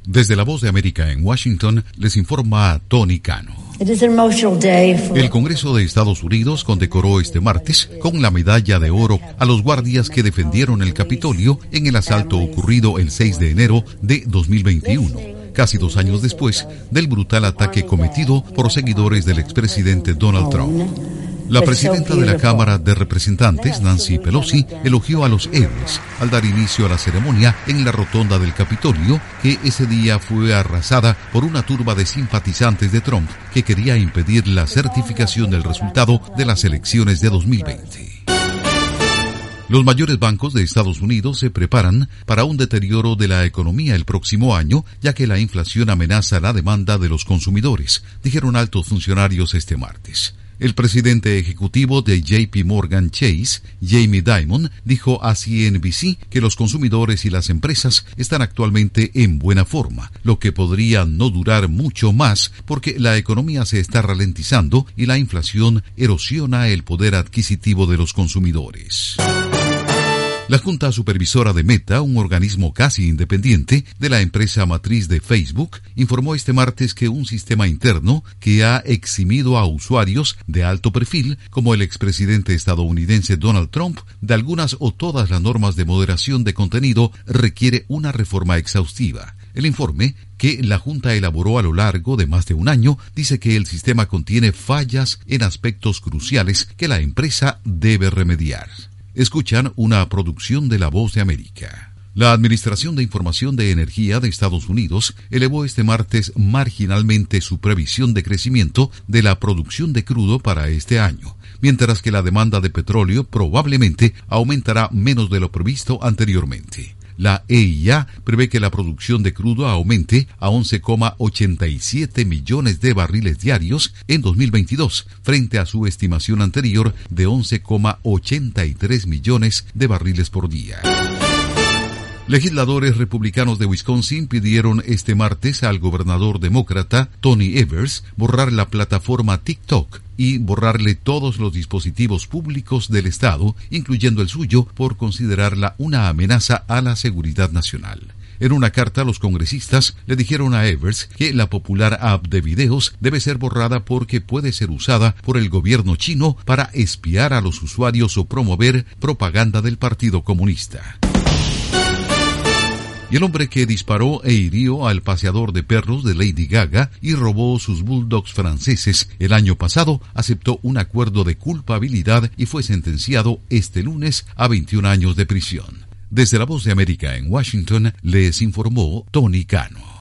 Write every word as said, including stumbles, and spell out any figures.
Desde la Voz de América en Washington, les informa Tony Cano. El Congreso de Estados Unidos condecoró este martes con la medalla de oro a los guardias que defendieron el Capitolio en el asalto ocurrido el seis de enero de dos mil veintiuno, casi dos años después del brutal ataque cometido por seguidores del expresidente Donald Trump. La presidenta de la Cámara de Representantes, Nancy Pelosi, elogió a los héroes al dar inicio a la ceremonia en la rotonda del Capitolio, que ese día fue arrasada por una turba de simpatizantes de Trump que quería impedir la certificación del resultado de las elecciones de dos mil veinte. Los mayores bancos de Estados Unidos se preparan para un deterioro de la economía el próximo año, ya que la inflación amenaza la demanda de los consumidores, dijeron altos funcionarios este martes. El presidente ejecutivo de J P Morgan Chase, Jamie Dimon, dijo a C N B C que los consumidores y las empresas están actualmente en buena forma, lo que podría no durar mucho más porque la economía se está ralentizando y la inflación erosiona el poder adquisitivo de los consumidores. La Junta Supervisora de Meta, un organismo casi independiente de la empresa matriz de Facebook, informó este martes que un sistema interno que ha eximido a usuarios de alto perfil, como el expresidente estadounidense Donald Trump, de algunas o todas las normas de moderación de contenido, requiere una reforma exhaustiva. El informe, que la Junta elaboró a lo largo de más de un año, dice que el sistema contiene fallas en aspectos cruciales que la empresa debe remediar. Escuchan una producción de La Voz de América. La Administración de Información de Energía de Estados Unidos elevó este martes marginalmente su previsión de crecimiento de la producción de crudo para este año, mientras que la demanda de petróleo probablemente aumentará menos de lo previsto anteriormente. La E I A prevé que la producción de crudo aumente a once coma ochenta y siete millones de barriles diarios en dos mil veintidós, frente a su estimación anterior de once coma ochenta y tres millones de barriles por día. Legisladores republicanos de Wisconsin pidieron este martes al gobernador demócrata Tony Evers borrar la plataforma TikTok y borrarle todos los dispositivos públicos del estado, incluyendo el suyo, por considerarla una amenaza a la seguridad nacional. En una carta, los congresistas le dijeron a Evers que la popular app de videos debe ser borrada porque puede ser usada por el gobierno chino para espiar a los usuarios o promover propaganda del Partido Comunista. Y el hombre que disparó e hirió al paseador de perros de Lady Gaga y robó sus bulldogs franceses el año pasado aceptó un acuerdo de culpabilidad y fue sentenciado este lunes a veintiún años de prisión. Desde La Voz de América en Washington les informó Tony Cano.